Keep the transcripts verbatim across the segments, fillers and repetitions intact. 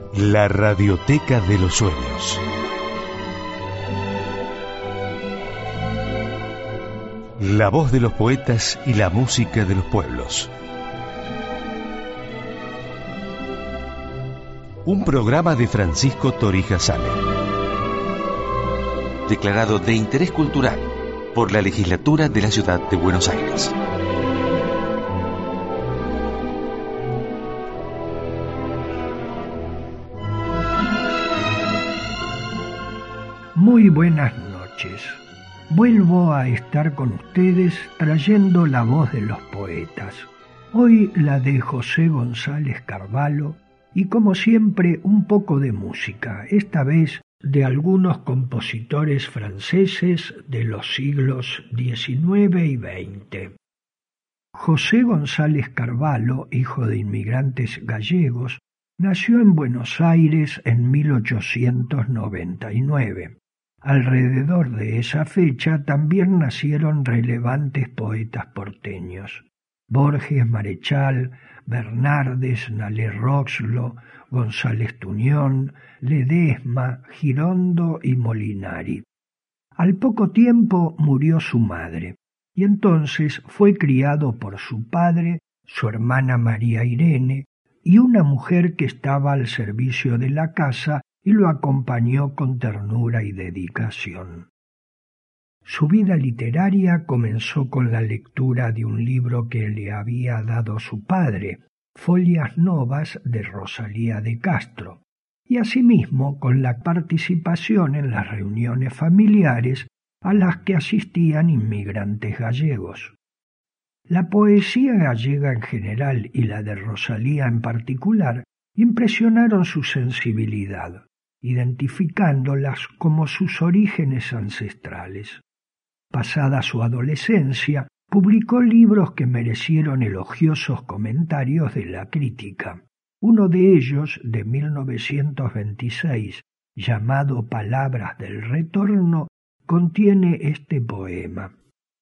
La Radioteca de los Sueños. La voz de los poetas y la música de los pueblos. Un programa de Francisco Torija Sale. Declarado de interés cultural por la Legislatura de la Ciudad de Buenos Aires. Muy buenas noches. Vuelvo a estar con ustedes trayendo la voz de los poetas. Hoy la de José González Carvalho y, como siempre, un poco de música, esta vez de algunos compositores franceses de los siglos diecinueve y veinte. José González Carvalho, hijo de inmigrantes gallegos, nació en Buenos Aires en mil ochocientos noventa y nueve. Alrededor de esa fecha también nacieron relevantes poetas porteños: Borges, Marechal, Bernardes, Nalé Roxlo, González Tuñón, Ledesma, Girondo y Molinari. Al poco tiempo murió su madre, y entonces fue criado por su padre, su hermana María Irene, y una mujer que estaba al servicio de la casa y lo acompañó con ternura y dedicación. Su vida literaria comenzó con la lectura de un libro que le había dado su padre, Folias Novas de Rosalía de Castro, y asimismo con la participación en las reuniones familiares a las que asistían inmigrantes gallegos. La poesía gallega en general y la de Rosalía en particular impresionaron su sensibilidad, identificándolas como sus orígenes ancestrales. Pasada su adolescencia, publicó libros que merecieron elogiosos comentarios de la crítica. Uno de ellos, de mil novecientos veintiséis, llamado Palabras del Retorno, contiene este poema.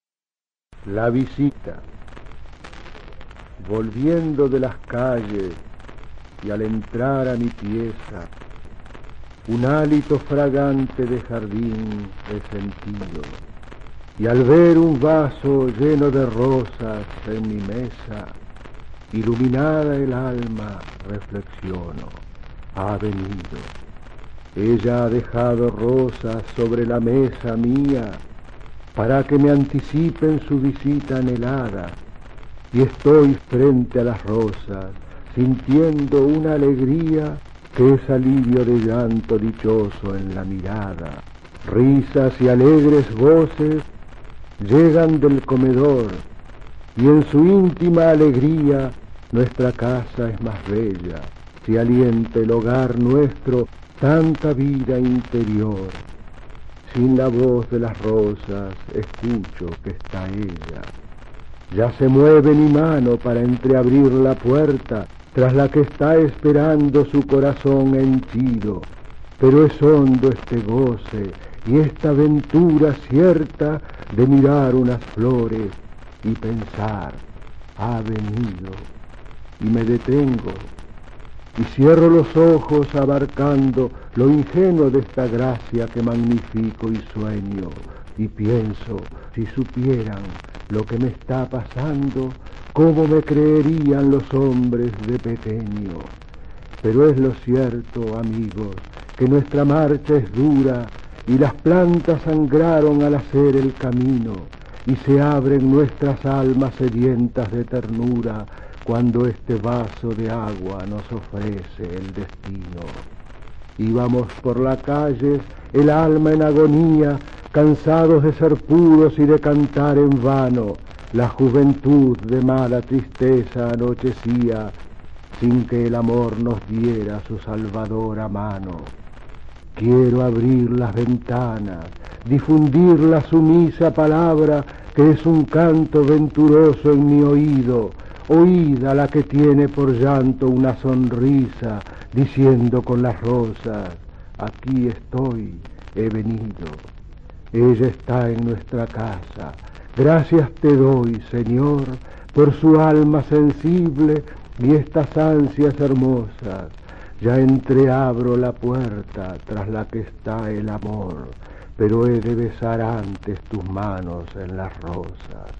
La visita. Volviendo de las calles y al entrar a mi pieza, un hálito fragante de jardín he sentido, y al ver un vaso lleno de rosas en mi mesa, iluminada el alma, reflexiono, ha venido. Ella ha dejado rosas sobre la mesa mía para que me anticipen su visita anhelada, y estoy frente a las rosas, sintiendo una alegría que es alivio de llanto dichoso en la mirada. Risas y alegres voces llegan del comedor, y en su íntima alegría nuestra casa es más bella, si alienta el hogar nuestro tanta vida interior. Sin la voz de las rosas escucho que está ella. Ya se mueve mi mano para entreabrir la puerta, tras la que está esperando su corazón henchido. Pero es hondo este goce y esta aventura cierta de mirar unas flores y pensar, ha venido. Y me detengo y cierro los ojos abarcando lo ingenuo de esta gracia que magnifico y sueño, y pienso, si supieran lo que me está pasando, cómo me creerían los hombres de pequeño. Pero es lo cierto, amigos, que nuestra marcha es dura y las plantas sangraron al hacer el camino, y se abren nuestras almas sedientas de ternura cuando este vaso de agua nos ofrece el destino. Íbamos por la calle, el alma en agonía, cansados de ser puros y de cantar en vano. La juventud de mala tristeza anochecía, sin que el amor nos diera su salvadora mano. Quiero abrir las ventanas, difundir la sumisa palabra que es un canto venturoso en mi oído. Oíd a la que tiene por llanto una sonrisa, diciendo con las rosas, aquí estoy, he venido. Ella está en nuestra casa. Gracias te doy, Señor, por su alma sensible y estas ansias hermosas. Ya entreabro la puerta tras la que está el amor, pero he de besar antes tus manos en las rosas.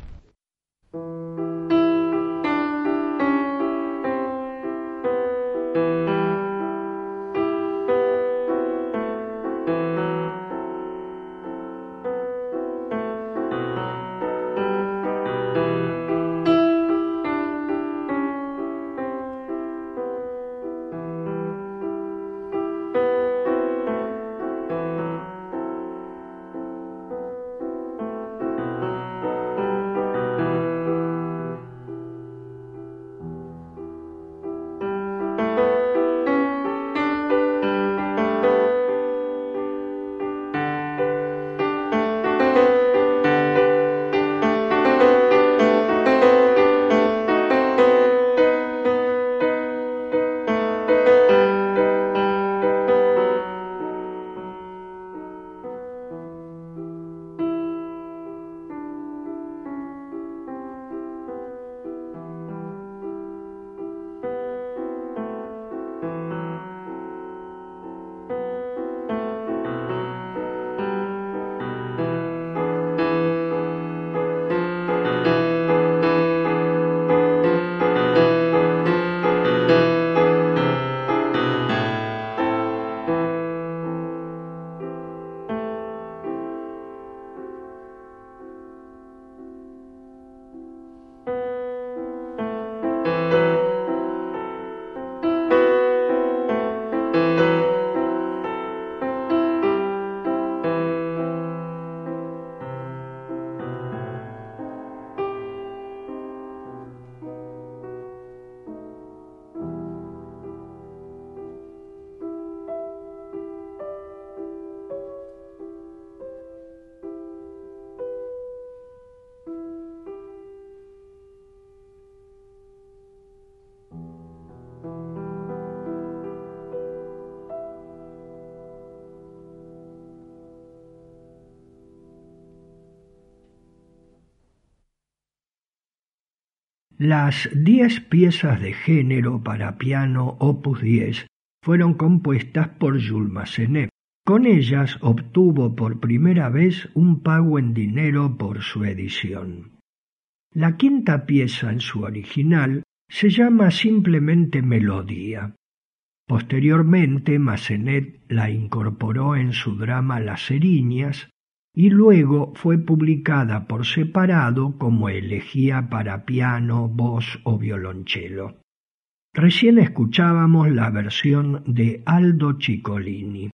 Las diez piezas de género para piano opus diez fueron compuestas por Jules Massenet. Con ellas obtuvo por primera vez un pago en dinero por su edición. La quinta pieza en su original se llama simplemente Melodía. Posteriormente Massenet la incorporó en su drama Las Eriñas y luego fue publicada por separado como elegía para piano, voz o violonchelo. Recién escuchábamos la versión de Aldo Ciccolini.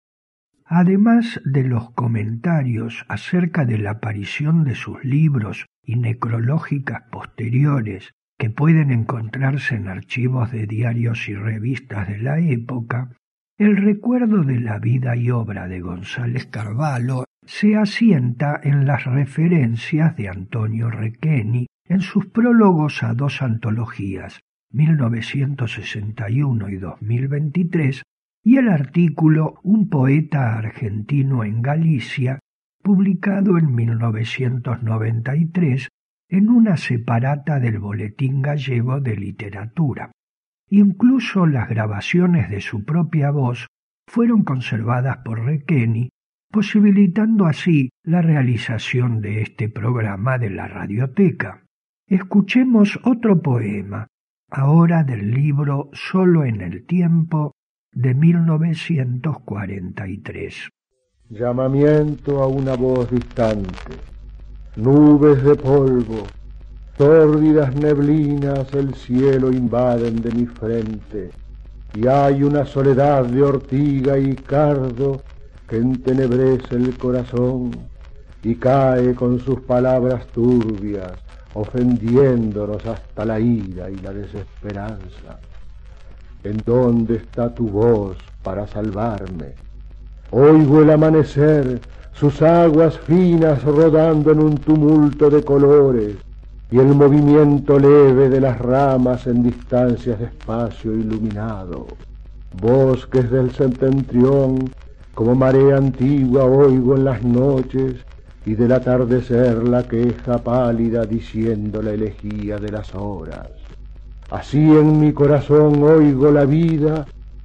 Además de los comentarios acerca de la aparición de sus libros y necrológicas posteriores que pueden encontrarse en archivos de diarios y revistas de la época, el recuerdo de la vida y obra de González Carvalho se asienta en las referencias de Antonio Requeni en sus prólogos a dos antologías, mil novecientos sesenta y uno y dos mil veintitrés, y el artículo Un poeta argentino en Galicia, publicado en mil novecientos noventa y tres en una separata del Boletín Gallego de Literatura. Incluso las grabaciones de su propia voz fueron conservadas por Requeni, posibilitando así la realización de este programa de la radioteca. Escuchemos otro poema, ahora del libro Solo en el tiempo, de mil novecientos cuarenta y tres. Llamamiento a una voz distante, nubes de polvo, sórdidas neblinas el cielo invaden de mi frente, y hay una soledad de ortiga y cardo que entenebrece el corazón y cae con sus palabras turbias, ofendiéndonos hasta la ira y la desesperanza. ¿En dónde está tu voz para salvarme? Oigo el amanecer, sus aguas finas rodando en un tumulto de colores, y el movimiento leve de las ramas en distancias de espacio iluminado. Bosques del septentrión, como marea antigua oigo en las noches, y del atardecer la queja pálida diciendo la elegía de las horas. Así en mi corazón oigo la vida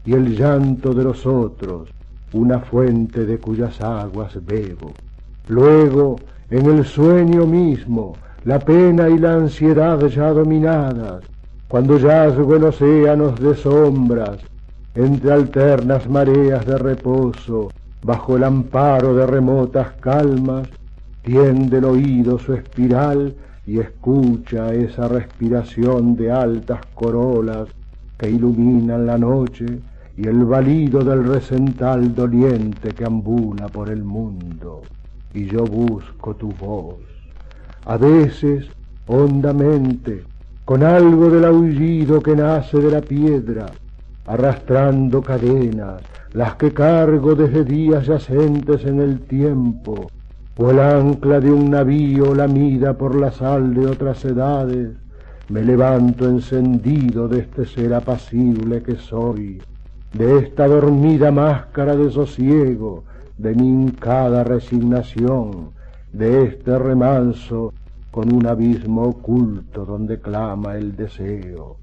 y el llanto de los otros, una fuente de cuyas aguas bebo. Luego, en el sueño mismo, la pena y la ansiedad ya dominadas, cuando yazgo en océanos de sombras, entre alternas mareas de reposo, bajo el amparo de remotas calmas, tiende el oído su espiral y escucha esa respiración de altas corolas que iluminan la noche y el balido del recental doliente que ambula por el mundo. Y yo busco tu voz, a veces hondamente, con algo del aullido que nace de la piedra, arrastrando cadenas, las que cargo desde días yacentes en el tiempo, o el ancla de un navío lamida por la sal de otras edades, me levanto encendido de este ser apacible que soy, de esta dormida máscara de sosiego, de mi hincada resignación, de este remanso con un abismo oculto donde clama el deseo,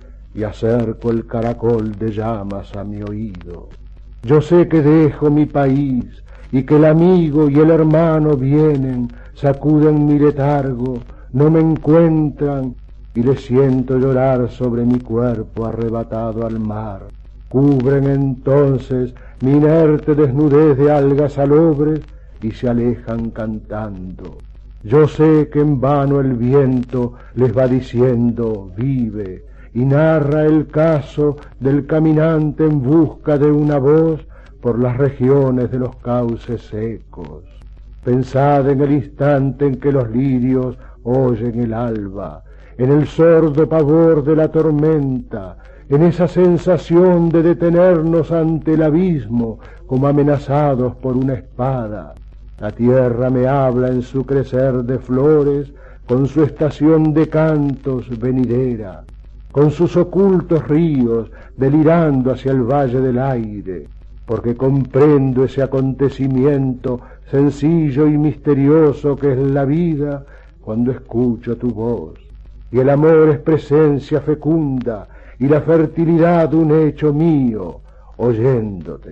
y acerco el caracol de llamas a mi oído. Yo sé que dejo mi país, y que el amigo y el hermano vienen, sacuden mi letargo, no me encuentran, y les siento llorar sobre mi cuerpo arrebatado al mar. Cubren entonces mi inerte desnudez de algas salobres y se alejan cantando. Yo sé que en vano el viento les va diciendo vive, y narra el caso del caminante en busca de una voz por las regiones de los cauces secos. Pensad en el instante en que los lirios oyen el alba, en el sordo pavor de la tormenta, en esa sensación de detenernos ante el abismo como amenazados por una espada. La tierra me habla en su crecer de flores, con su estación de cantos venidera, con sus ocultos ríos delirando hacia el valle del aire, porque comprendo ese acontecimiento sencillo y misterioso que es la vida cuando escucho tu voz. Y el amor es presencia fecunda, y la fertilidad un hecho mío, oyéndote.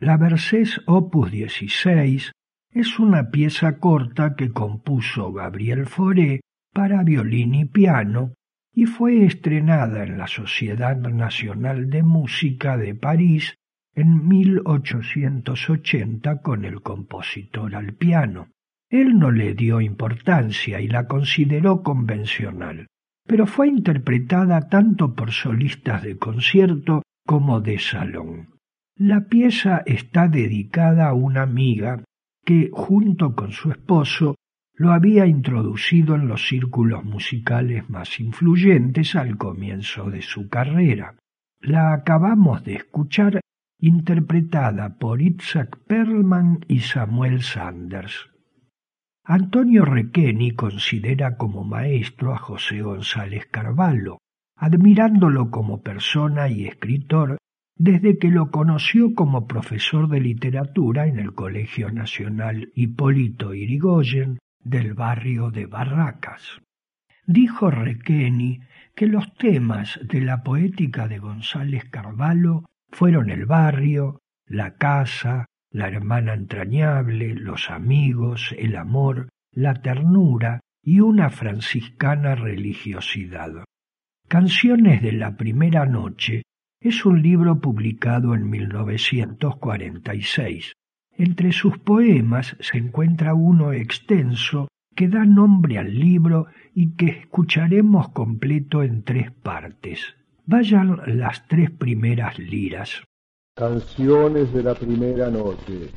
La Versés opus dieciséis es una pieza corta que compuso Gabriel Fauré para violín y piano y fue estrenada en la Sociedad Nacional de Música de París en mil ochocientos ochenta con el compositor al piano. Él no le dio importancia y la consideró convencional, pero fue interpretada tanto por solistas de concierto como de salón. La pieza está dedicada a una amiga que, junto con su esposo, lo había introducido en los círculos musicales más influyentes al comienzo de su carrera. La acabamos de escuchar interpretada por Itzhak Perlman y Samuel Sanders. Antonio Requeni considera como maestro a José González Carvalho, admirándolo como persona y escritor desde que lo conoció como profesor de literatura en el Colegio Nacional Hipólito Yrigoyen del barrio de Barracas. Dijo Requeni que los temas de la poética de González Carvalho fueron el barrio, la casa, la hermana entrañable, los amigos, el amor, la ternura y una franciscana religiosidad. Canciones de la primera noche es un libro publicado en mil novecientos cuarenta y seis. Entre sus poemas se encuentra uno extenso que da nombre al libro y que escucharemos completo en tres partes. Vayan las tres primeras liras. Canciones de la primera noche.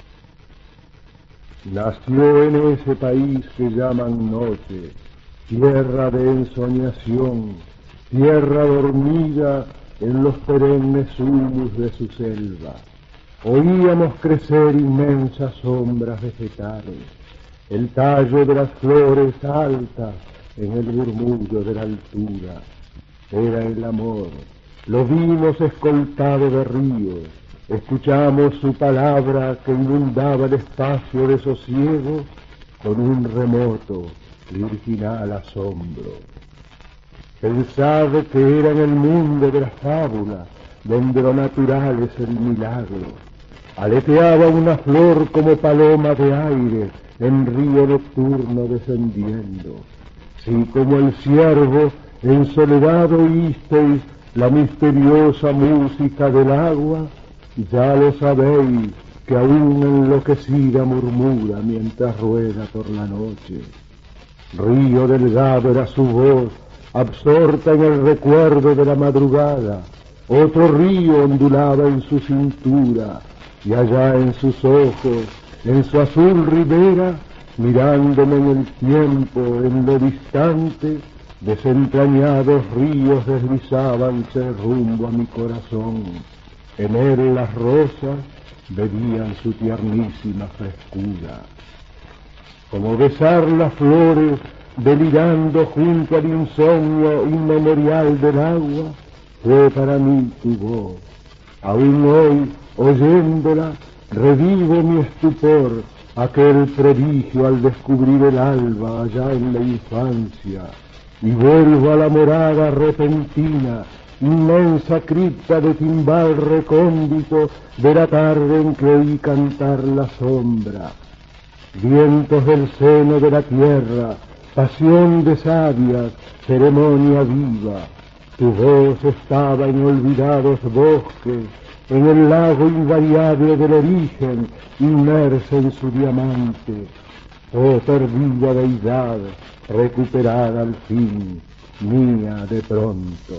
Nació en ese país que llaman noche, tierra de ensoñación, tierra dormida en los perennes humus de su selva. Oíamos crecer inmensas sombras vegetales, el tallo de las flores alta en el murmullo de la altura. Era el amor, lo vimos escoltado de ríos, escuchamos su palabra que inundaba el espacio de sosiego con un remoto, virginal asombro. Pensad que era en el mundo de la fábula, donde lo natural es el milagro. Aleteaba una flor como paloma de aire en río nocturno descendiendo. Si como el ciervo en soledad oísteis la misteriosa música del agua, ya lo sabéis que aún enloquecida murmura mientras rueda por la noche. Río delgado era su voz, absorta en el recuerdo de la madrugada. Otro río ondulaba en su cintura, y allá en sus ojos, en su azul ribera, mirándome en el tiempo, en lo distante, desentrañados ríos deslizábanse rumbo a mi corazón. En él las rosas bebían su tiernísima frescura. Como besar las flores, delirando junto al insomnio inmemorial del agua, fue para mí tu voz. Aún hoy, oyéndola, revivo mi estupor, aquel prodigio al descubrir el alba allá en la infancia, y vuelvo a la morada repentina, inmensa cripta de timbal recóndito de la tarde en que oí cantar la sombra. Vientos del seno de la tierra, pasión de sabias, ceremonia viva, tu voz estaba en olvidados bosques, en el lago invariable del origen, inmersa en su diamante. Oh perdida deidad, recuperada al fin, mía de pronto.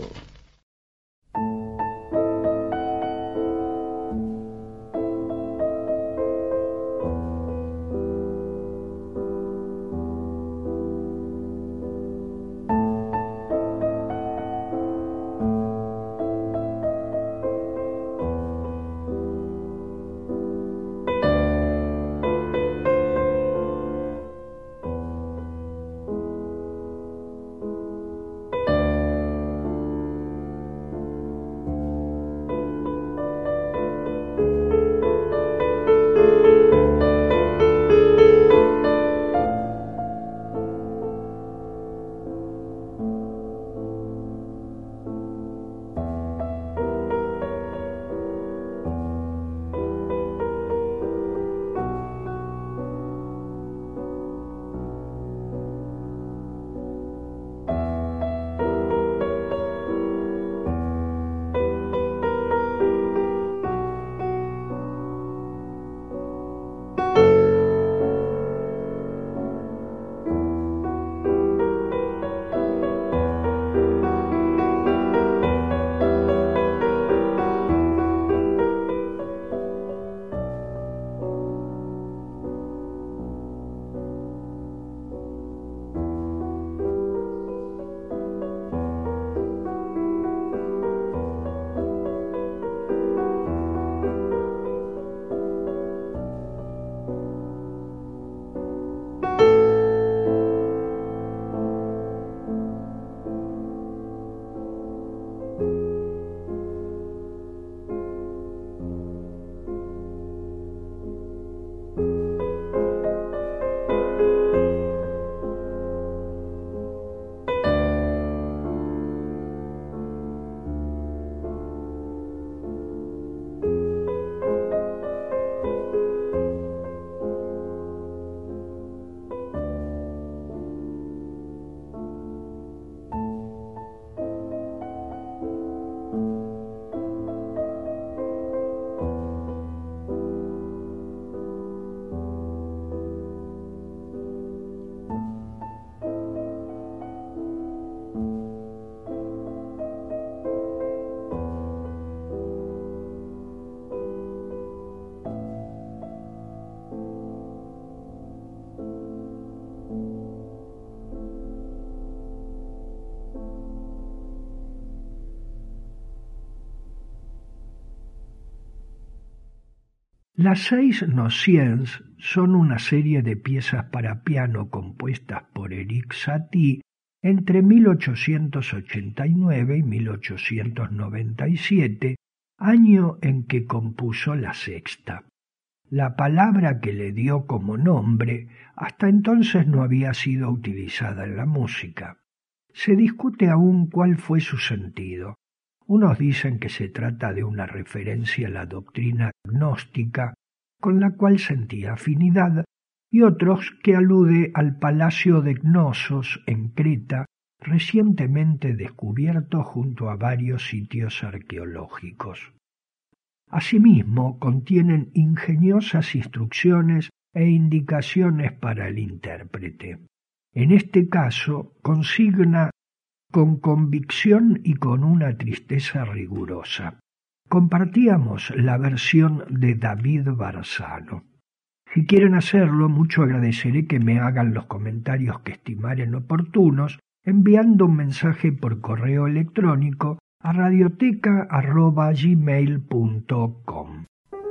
Las seis Nociens son una serie de piezas para piano compuestas por Erik Satie entre mil ochocientos ochenta y nueve y mil ochocientos noventa y siete, año en que compuso la sexta. La palabra que le dio como nombre hasta entonces no había sido utilizada en la música. Se discute aún cuál fue su sentido. Unos dicen que se trata de una referencia a la doctrina gnóstica con la cual sentía afinidad, y otros que alude al palacio de Cnosos en Creta, recientemente descubierto junto a varios sitios arqueológicos. Asimismo, contienen ingeniosas instrucciones e indicaciones para el intérprete. En este caso, consigna con convicción y con una tristeza rigurosa. Compartíamos la versión de David Barzano. Si quieren hacerlo, mucho agradeceré que me hagan los comentarios que estimaren oportunos, enviando un mensaje por correo electrónico a radioteca arroba gmail punto com.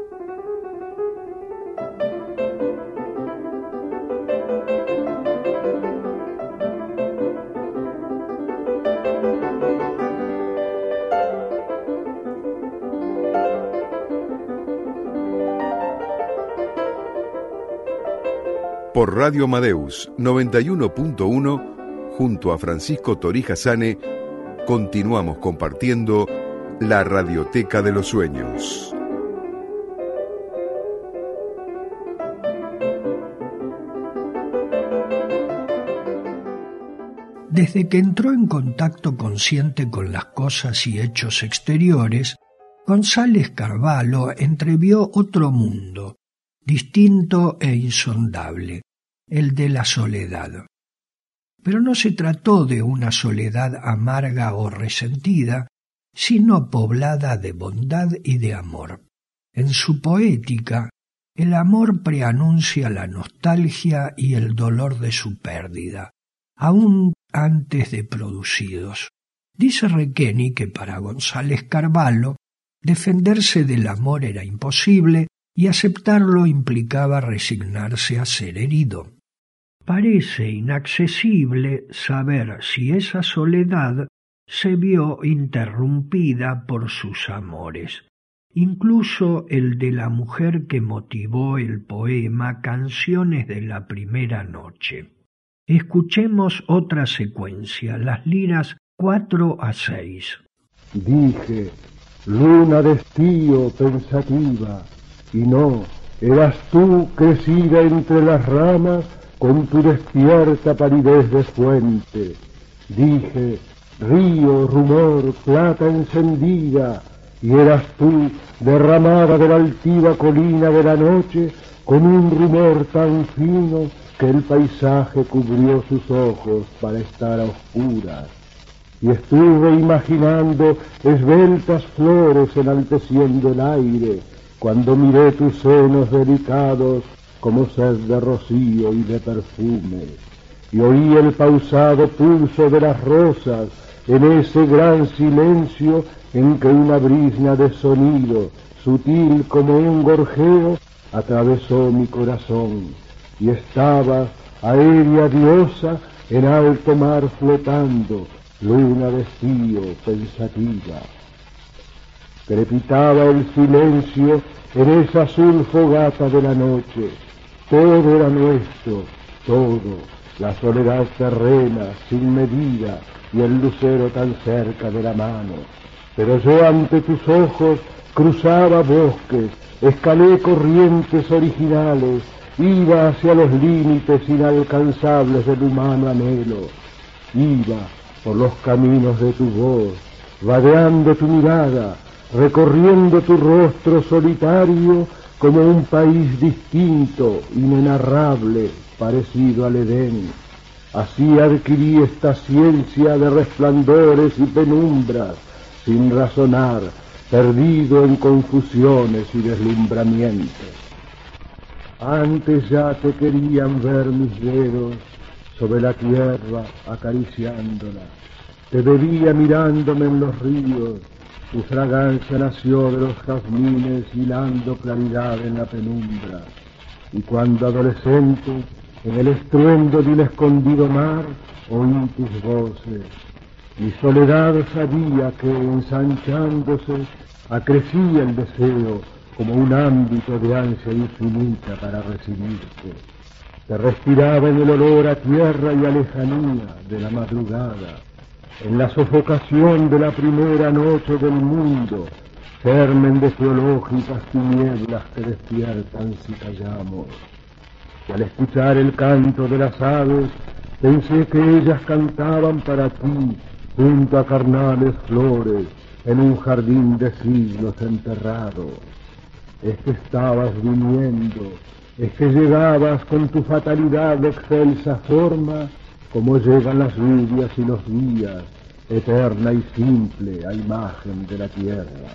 Por Radio Amadeus noventa y uno punto uno, junto a Francisco Torija Sane, continuamos compartiendo la Radioteca de los Sueños. Desde que entró en contacto consciente con las cosas y hechos exteriores, González Carvalho entrevió otro mundo, distinto e insondable, el de la soledad. Pero no se trató de una soledad amarga o resentida, sino poblada de bondad y de amor. En su poética, el amor preanuncia la nostalgia y el dolor de su pérdida, aún antes de producidos. Dice Requeni que para González Carvalho defenderse del amor era imposible y aceptarlo implicaba resignarse a ser herido. Parece inaccesible saber si esa soledad se vio interrumpida por sus amores, incluso el de la mujer que motivó el poema Canciones de la primera noche. Escuchemos otra secuencia, las liras cuatro a seis. Dije, luna de estío pensativa, y no, eras tú crecida entre las ramas con tu despierta palidez de fuente. Dije, río, rumor, plata encendida, y eras tú derramada de la altiva colina de la noche con un rumor tan fino que el paisaje cubrió sus ojos para estar a oscuras. Y estuve imaginando esbeltas flores enalteciendo el aire, cuando miré tus senos delicados como sed de rocío y de perfume, y oí el pausado pulso de las rosas en ese gran silencio en que una brisna de sonido, sutil como un gorjeo, atravesó mi corazón, y estaba, aérea diosa, en alto mar flotando, luna de estío pensativa. Crepitaba el silencio en esa azul fogata de la noche. Todo era nuestro, todo, la soledad terrena, sin medida, y el lucero tan cerca de la mano. Pero yo ante tus ojos cruzaba bosques, escalé corrientes originales, iba hacia los límites inalcanzables del humano anhelo. Iba por los caminos de tu voz, vadeando tu mirada, recorriendo tu rostro solitario como un país distinto, inenarrable, parecido al Edén. Así adquirí esta ciencia de resplandores y penumbras, sin razonar, perdido en confusiones y deslumbramientos. Antes ya te querían ver mis dedos sobre la tierra acariciándola. Te veía mirándome en los ríos, Su fragancia nació de los jazmines hilando claridad en la penumbra. Y cuando adolescente, en el estruendo de un escondido mar, oí tus voces. Mi soledad sabía que, ensanchándose, acrecía el deseo como un ámbito de ansia infinita para recibirte. Te respiraba en el olor a tierra y a lejanía de la madrugada, en la sofocación de la primera noche del mundo, germen de geológicas tinieblas que despiertan si callamos. Y al escuchar el canto de las aves, pensé que ellas cantaban para ti, junto a carnales flores, en un jardín de siglos enterrado. Es que estabas viniendo, es que llegabas con tu fatalidad de excelsa forma, como llegan las lluvias y los días, eterna y simple a imagen de la tierra.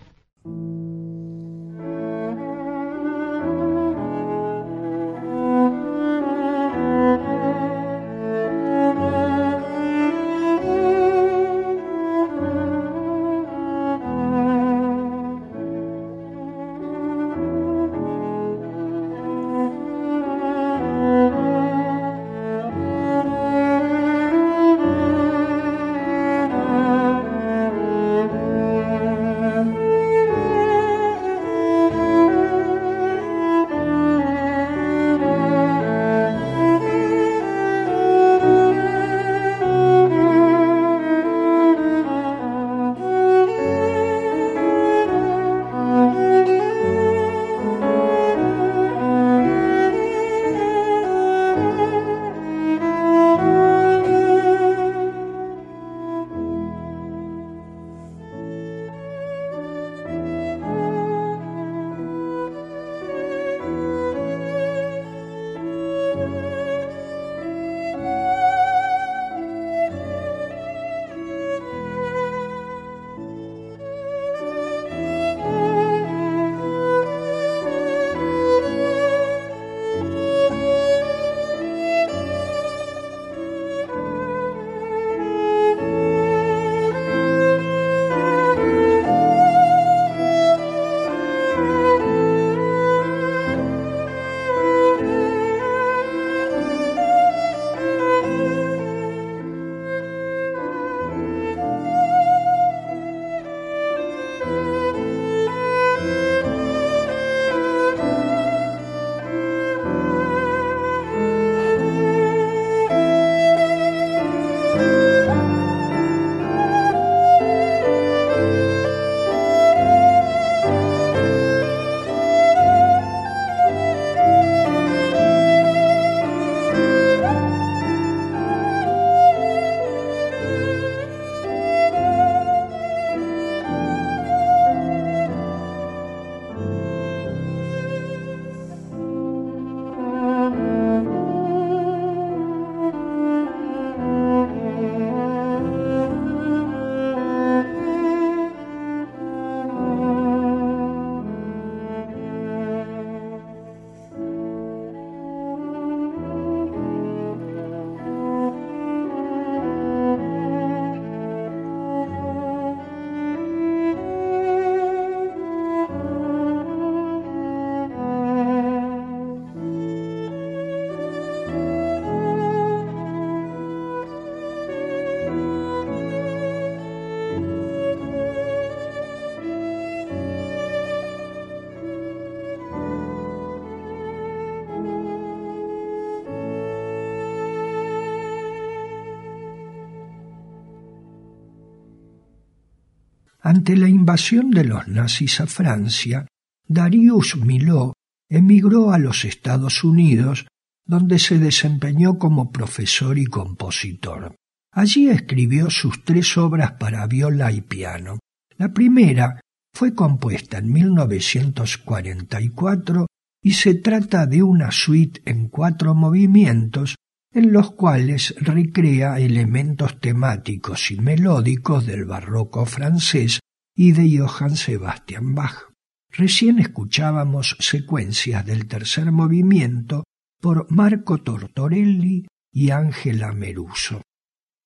Ante la invasión de los nazis a Francia, Darius Milhaud emigró a los Estados Unidos, donde se desempeñó como profesor y compositor. Allí escribió sus tres obras para viola y piano. La primera fue compuesta en mil novecientos cuarenta y cuatro y se trata de una suite en cuatro movimientos en los cuales recrea elementos temáticos y melódicos del barroco francés y de Johann Sebastian Bach. Recién escuchábamos secuencias del tercer movimiento por Marco Tortorelli y Ángela Meruso.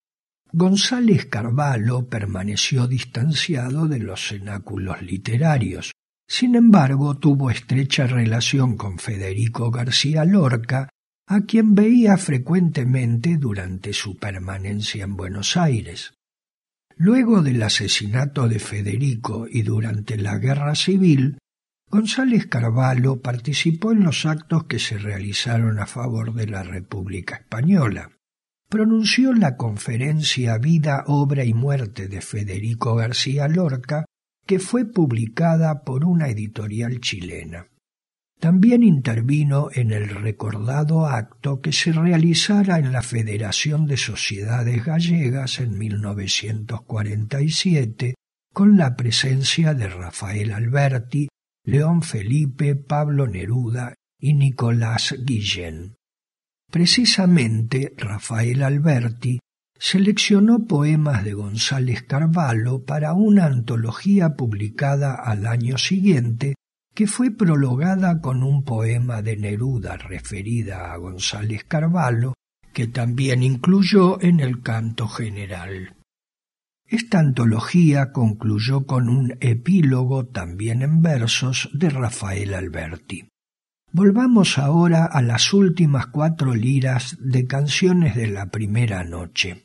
González Carvalho permaneció distanciado de los cenáculos literarios. Sin embargo, tuvo estrecha relación con Federico García Lorca, a quien veía frecuentemente durante su permanencia en Buenos Aires. Luego del asesinato de Federico y durante la Guerra Civil, González Carvalho participó en los actos que se realizaron a favor de la República Española. Pronunció la conferencia Vida, Obra y Muerte de Federico García Lorca, que fue publicada por una editorial chilena. También intervino en el recordado acto que se realizara en la Federación de Sociedades Gallegas en mil novecientos cuarenta y siete, con la presencia de Rafael Alberti, León Felipe, Pablo Neruda y Nicolás Guillén. Precisamente Rafael Alberti seleccionó poemas de González Carvalho para una antología publicada al año siguiente, que fue prologada con un poema de Neruda referida a González Carvalho, que también incluyó en el canto general. Esta antología concluyó con un epílogo también en versos de Rafael Alberti. Volvamos ahora a las últimas cuatro liras de Canciones de la Primera Noche.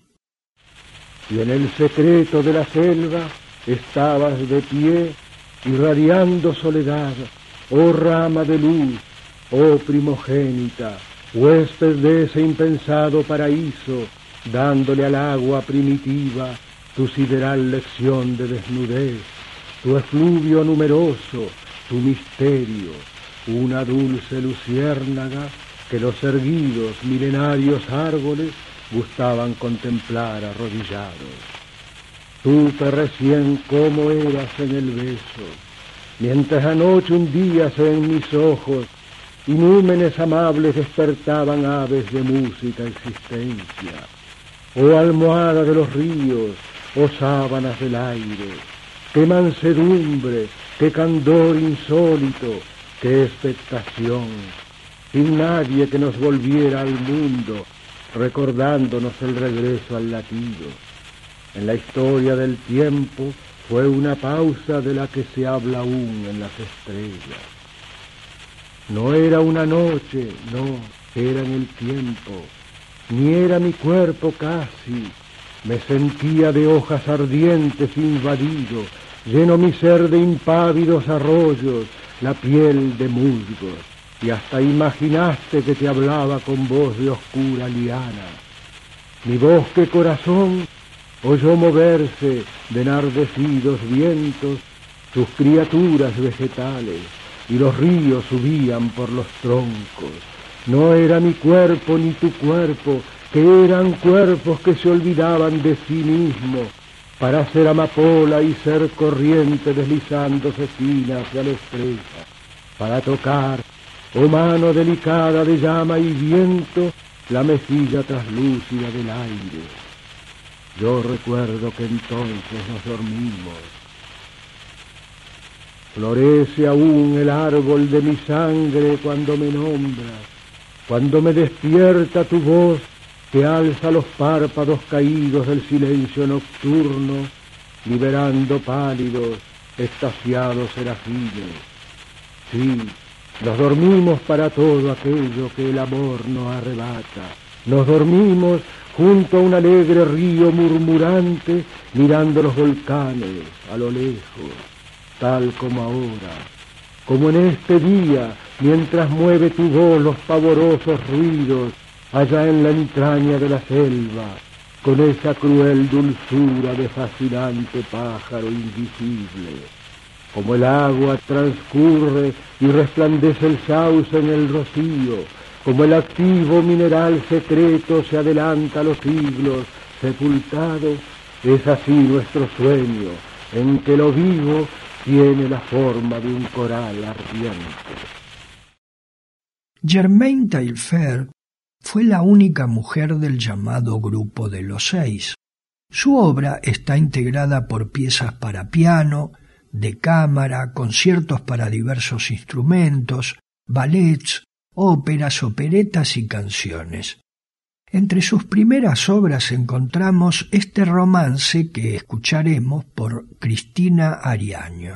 Y en el secreto de la selva estabas de pie, irradiando soledad, oh rama de luz, oh primogénita, huésped de ese impensado paraíso, dándole al agua primitiva tu sideral lección de desnudez, tu efluvio numeroso, tu misterio, una dulce luciérnaga que los erguidos milenarios árboles gustaban contemplar arrodillados. Supe recién cómo eras en el beso, mientras anoche hundías en mis ojos, y númenes amables despertaban aves de música existencia. Oh almohada de los ríos, oh sábanas del aire, qué mansedumbre, qué candor insólito, qué expectación, sin nadie que nos volviera al mundo, recordándonos el regreso al latido. En la historia del tiempo fue una pausa de la que se habla aún en las estrellas. No era una noche, no, era en el tiempo, ni era mi cuerpo casi, me sentía de hojas ardientes invadido, lleno mi ser de impávidos arroyos, la piel de musgos, y hasta imaginaste que te hablaba con voz de oscura liana. Mi bosque corazón oyó moverse de enardecidos vientos sus criaturas vegetales, y los ríos subían por los troncos. No era mi cuerpo ni tu cuerpo, que eran cuerpos que se olvidaban de sí mismos, para ser amapola y ser corriente deslizándose fina hacia la estrella, para tocar, oh mano delicada de llama y viento, la mejilla traslúcida del aire. Yo recuerdo que entonces nos dormimos. Florece aún el árbol de mi sangre cuando me nombras, cuando me despierta tu voz que alza los párpados caídos del silencio nocturno, liberando pálidos, extasiados serafines. Sí, nos dormimos para todo aquello que el amor nos arrebata. Nos dormimos junto a un alegre río murmurante, mirando los volcanes a lo lejos, tal como ahora, como en este día, mientras mueve tu voz los pavorosos ruidos, allá en la entraña de la selva, con esa cruel dulzura de fascinante pájaro invisible. Como el agua transcurre y resplandece el sauce en el rocío, como el activo mineral secreto se adelanta a los siglos, sepultado, es así nuestro sueño, en que lo vivo tiene la forma de un coral ardiente. Germaine Taillefer fue la única mujer del llamado Grupo de los Seis. Su obra está integrada por piezas para piano, de cámara, conciertos para diversos instrumentos, ballets, óperas, operetas y canciones. Entre sus primeras obras encontramos este romance que escucharemos por Cristina Ariaño.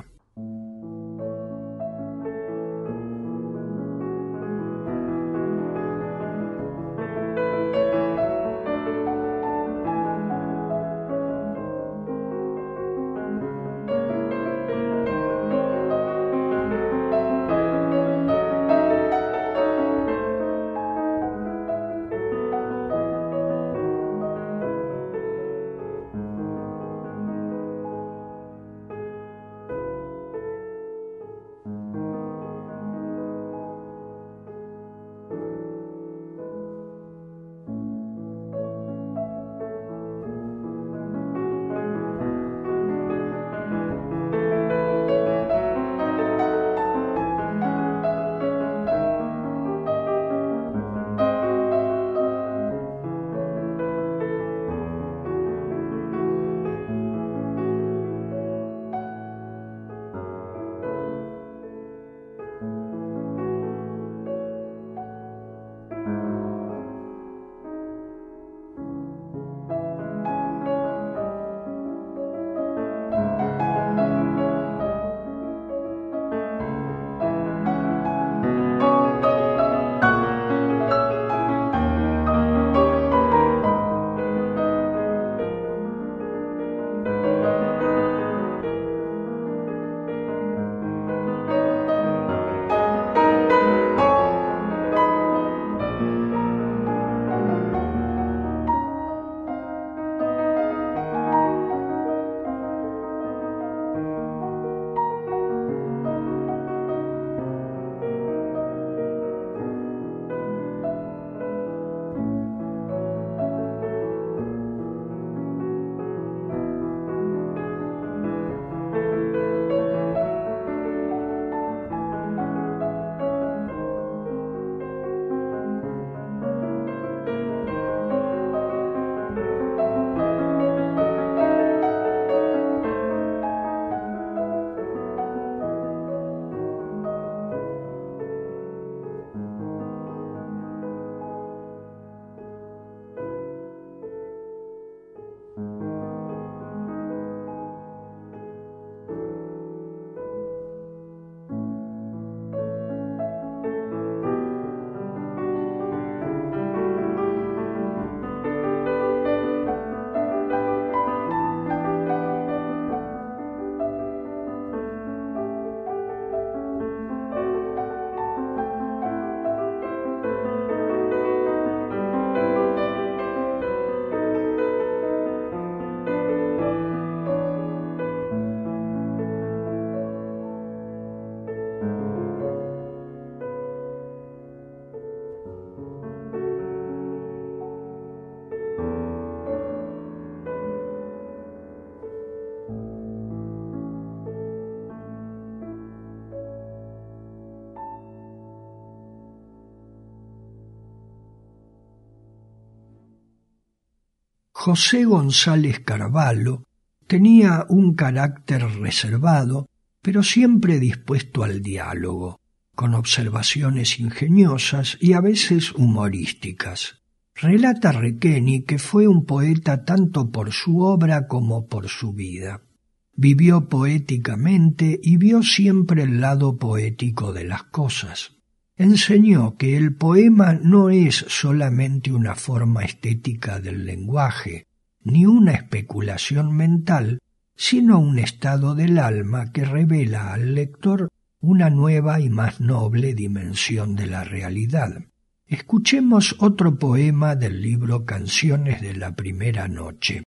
José González Carvalho tenía un carácter reservado, pero siempre dispuesto al diálogo, con observaciones ingeniosas y a veces humorísticas. Relata Requeni que fue un poeta tanto por su obra como por su vida. Vivió poéticamente y vio siempre el lado poético de las cosas. Enseñó que el poema no es solamente una forma estética del lenguaje, ni una especulación mental, sino un estado del alma que revela al lector una nueva y más noble dimensión de la realidad. Escuchemos otro poema del libro Canciones de la Primera Noche.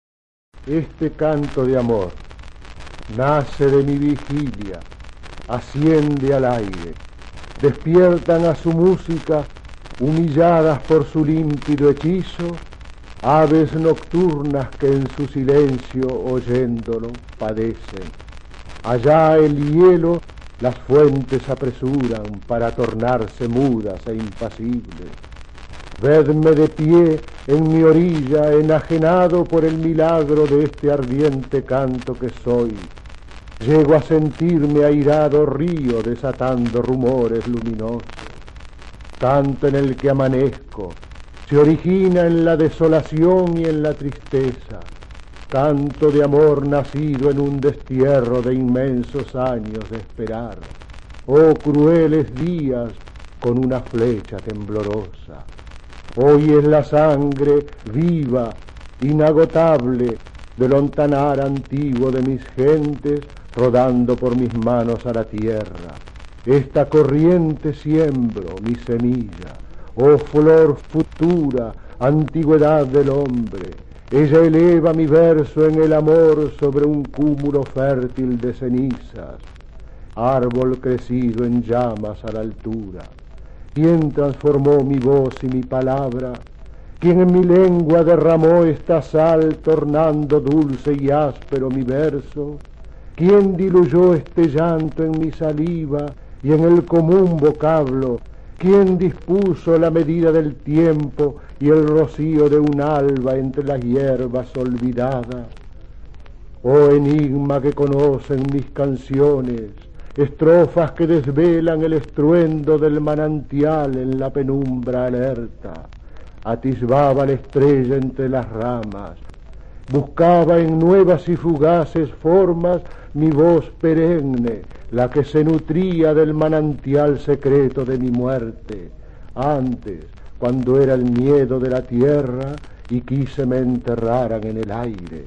Este canto de amor nace de mi vigilia, asciende al aire. Despiertan a su música, humilladas por su límpido hechizo, aves nocturnas que en su silencio, oyéndolo, padecen. Allá el hielo las fuentes apresuran para tornarse mudas e impasibles. Vedme de pie en mi orilla, enajenado por el milagro de este ardiente canto que soy. Llego a sentirme airado río desatando rumores luminosos. Canto en el que amanezco, se origina en la desolación y en la tristeza, canto de amor nacido en un destierro de inmensos años de esperar. Oh crueles días con una flecha temblorosa, hoy es la sangre viva, inagotable, del ontanar antiguo de mis gentes rodando por mis manos a la tierra. Esta corriente siembro, mi semilla, oh flor futura, antigüedad del hombre. Ella eleva mi verso en el amor sobre un cúmulo fértil de cenizas, árbol crecido en llamas a la altura. ¿Quién transformó mi voz y mi palabra? ¿Quién en mi lengua derramó esta sal, tornando dulce y áspero mi verso? ¿Quién diluyó este llanto en mi saliva y en el común vocablo? ¿Quién dispuso la medida del tiempo y el rocío de un alba entre las hierbas olvidadas? Oh enigma que conocen mis canciones, estrofas que desvelan el estruendo del manantial en la penumbra alerta. Atisbaba la estrella entre las ramas, buscaba en nuevas y fugaces formas mi voz perenne, la que se nutría del manantial secreto de mi muerte. Antes, cuando era el miedo de la tierra y quise me enterraran en el aire.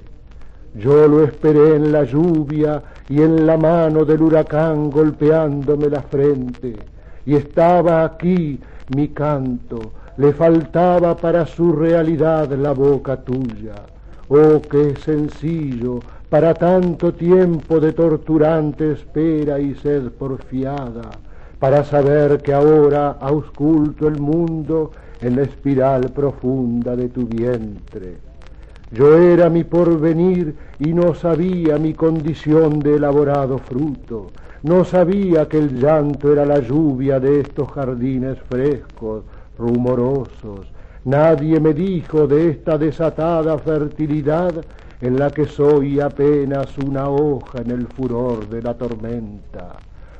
Yo lo esperé en la lluvia y en la mano del huracán golpeándome la frente. Y estaba aquí mi canto, le faltaba para su realidad la boca tuya. Oh, qué sencillo, para tanto tiempo de torturante espera y sed porfiada, para saber que ahora ausculto el mundo en la espiral profunda de tu vientre. Yo era mi porvenir y no sabía mi condición de elaborado fruto, no sabía que el llanto era la lluvia de estos jardines frescos, rumorosos. Nadie me dijo de esta desatada fertilidad en la que soy apenas una hoja en el furor de la tormenta.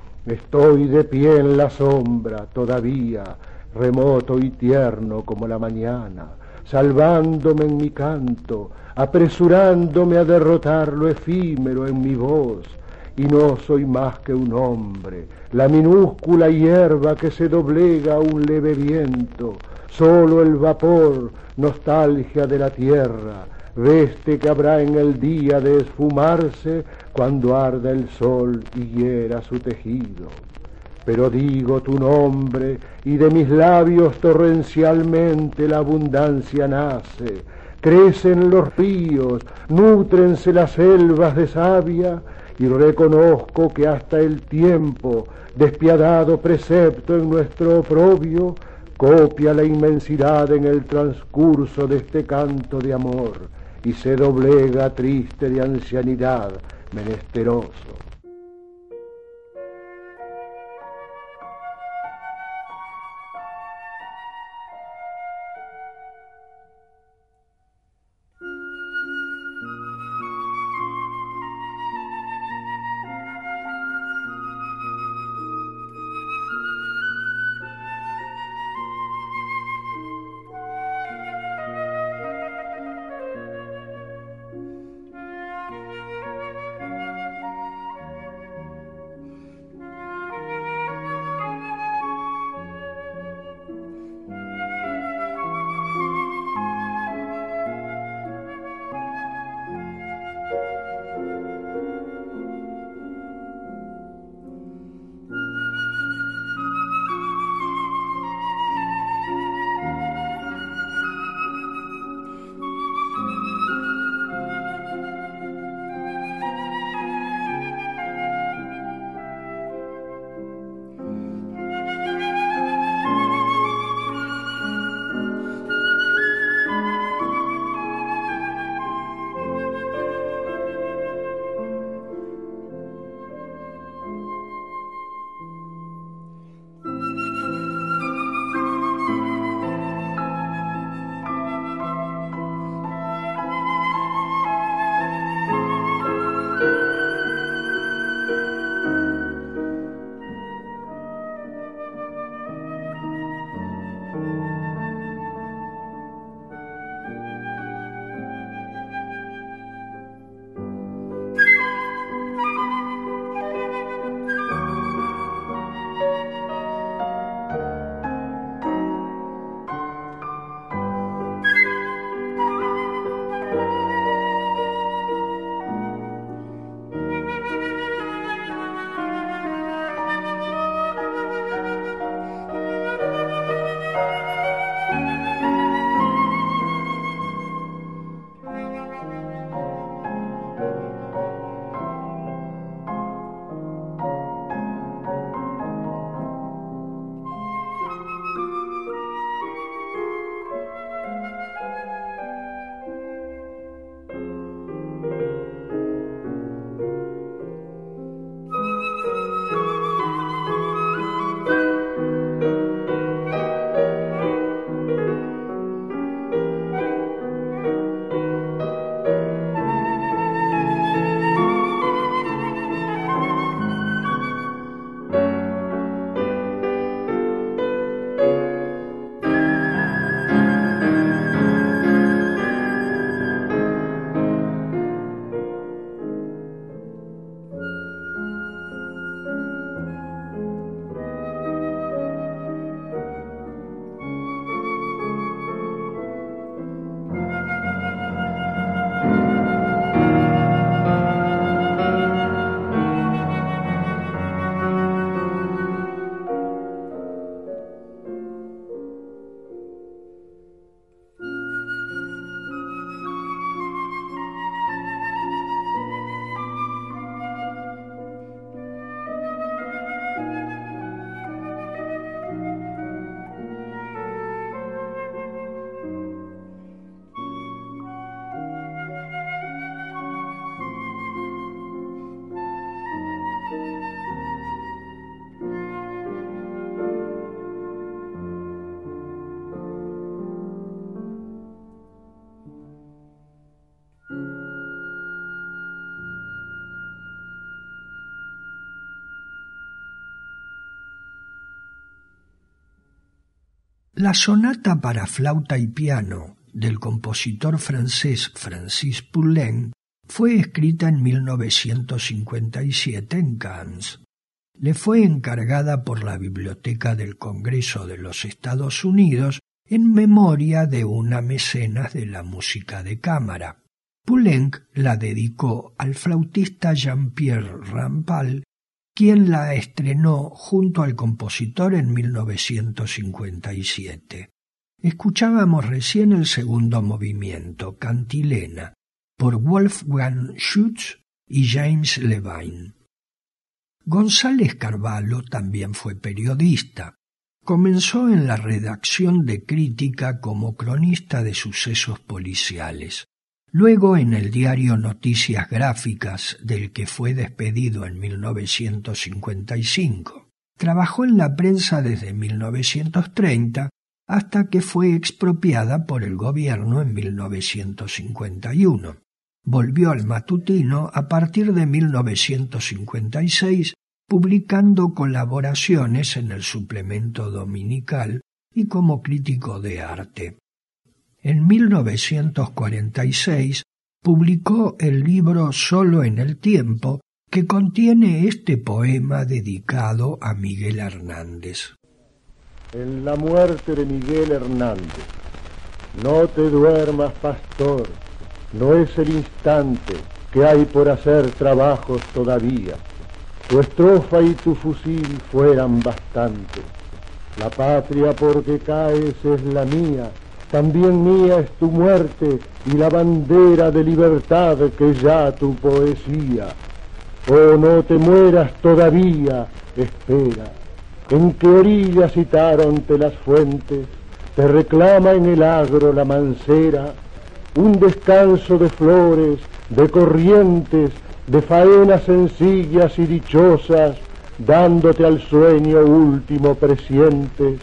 Estoy de pie en la sombra todavía, remoto y tierno como la mañana, salvándome en mi canto, apresurándome a derrotar lo efímero en mi voz. Y no soy más que un hombre, la minúscula hierba que se doblega a un leve viento, solo el vapor, nostalgia de la tierra, veste que habrá en el día de esfumarse cuando arda el sol y hiera su tejido. Pero digo tu nombre y de mis labios torrencialmente la abundancia nace, crecen los ríos, nútrense las selvas de savia, y reconozco que hasta el tiempo, despiadado precepto en nuestro oprobio, copia la inmensidad en el transcurso de este canto de amor, y se doblega triste de ancianidad, menesteroso. La sonata para flauta y piano del compositor francés Francis Poulenc fue escrita en mil novecientos cincuenta y siete en Cannes. Le fue encargada por la Biblioteca del Congreso de los Estados Unidos en memoria de una mecenas de la música de cámara. Poulenc la dedicó al flautista Jean-Pierre Rampal, quien la estrenó junto al compositor en mil novecientos cincuenta y siete. Escuchábamos recién el segundo movimiento, Cantilena, por Wolfgang Schütz y James Levine. González Carvalho también fue periodista. Comenzó en la redacción de Crítica como cronista de sucesos policiales. Luego en el diario Noticias Gráficas, del que fue despedido en mil novecientos cincuenta y cinco. Trabajó en la prensa desde mil novecientos treinta hasta que fue expropiada por el gobierno en mil novecientos cincuenta y uno. Volvió al matutino a partir de mil novecientos cincuenta y seis, publicando colaboraciones en el suplemento dominical y como crítico de arte. En mil novecientos cuarenta y seis publicó el libro Solo en el tiempo, que contiene este poema dedicado a Miguel Hernández. En la muerte de Miguel Hernández, no te duermas, pastor, no es el instante que hay por hacer trabajos todavía. Tu estrofa y tu fusil fueran bastante. La patria porque caes es la mía, también mía es tu muerte y la bandera de libertad que ya tu poesía. Oh, no te mueras todavía, espera. ¿En qué orilla citaronte las fuentes? Te reclama en el agro la mancera, un descanso de flores, de corrientes, de faenas sencillas y dichosas, dándote al sueño último presientes.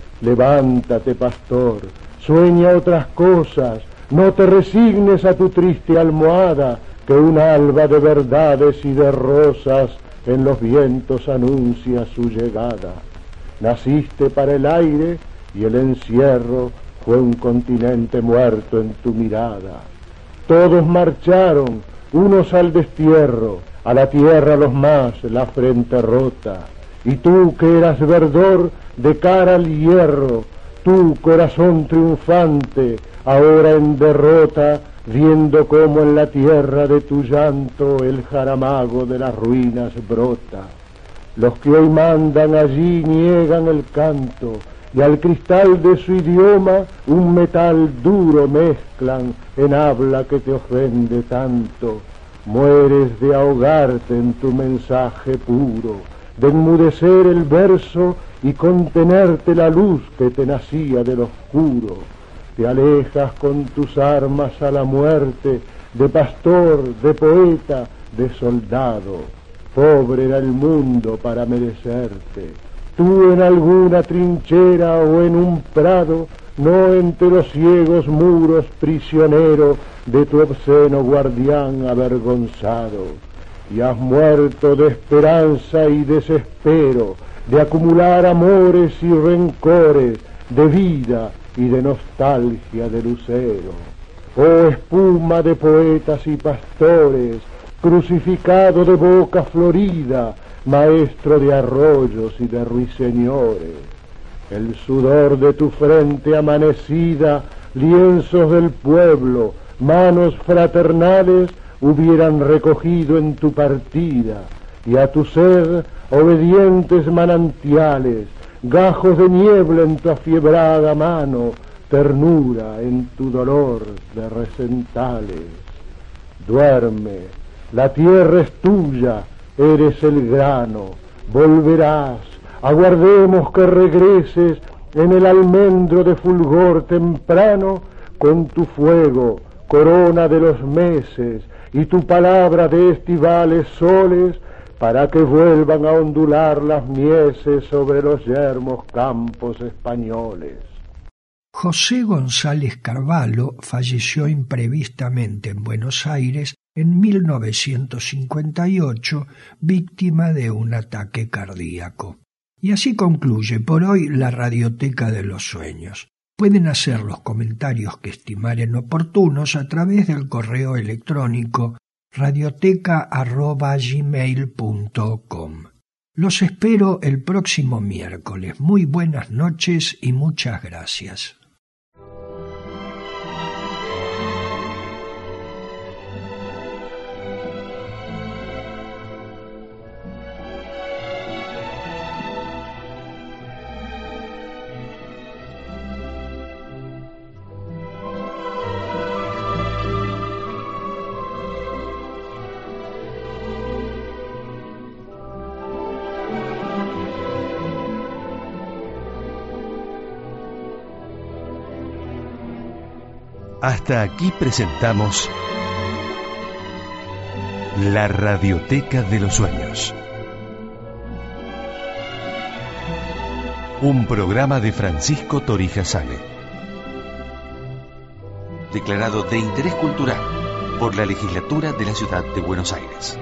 Levántate, pastor, sueña otras cosas, no te resignes a tu triste almohada, que un alba de verdades y de rosas en los vientos anuncia su llegada. Naciste para el aire y el encierro fue un continente muerto en tu mirada. Todos marcharon, unos al destierro, a la tierra los más, la frente rota. Y tú que eras verdor de cara al hierro, tú corazón triunfante, ahora en derrota, viendo cómo en la tierra de tu llanto el jaramago de las ruinas brota. Los que hoy mandan allí niegan el canto, y al cristal de su idioma un metal duro mezclan en habla que te ofende tanto. Mueres de ahogarte en tu mensaje puro, de enmudecer el verso y contenerte la luz que te nacía del oscuro. Te alejas con tus armas a la muerte, de pastor, de poeta, de soldado. Pobre era el mundo para merecerte. Tú en alguna trinchera o en un prado, no entre los ciegos muros prisionero de tu obsceno guardián avergonzado. Y has muerto de esperanza y desespero, de acumular amores y rencores, de vida y de nostalgia de lucero. Oh espuma de poetas y pastores, crucificado de boca florida, maestro de arroyos y de ruiseñores. El sudor de tu frente amanecida, lienzos del pueblo, manos fraternales hubieran recogido en tu partida, y a tu sed obedientes manantiales, gajos de niebla en tu afiebrada mano, ternura en tu dolor de recentales. Duerme, la tierra es tuya, eres el grano, volverás, aguardemos que regreses en el almendro de fulgor temprano, con tu fuego, corona de los meses, y tu palabra de estivales soles, para que vuelvan a ondular las mieses sobre los yermos campos españoles. José González Carvalho falleció imprevistamente en Buenos Aires en mil novecientos cincuenta y ocho, víctima de un ataque cardíaco. Y así concluye por hoy la Radioteca de los Sueños. Pueden hacer los comentarios que estimaren oportunos a través del correo electrónico radioteca arroba gmail punto com. Los espero el próximo miércoles. Muy buenas noches y muchas gracias. Hasta aquí presentamos la Radioteca de los Sueños. Un programa de Francisco Torija Sane. Declarado de interés cultural por la Legislatura de la Ciudad de Buenos Aires.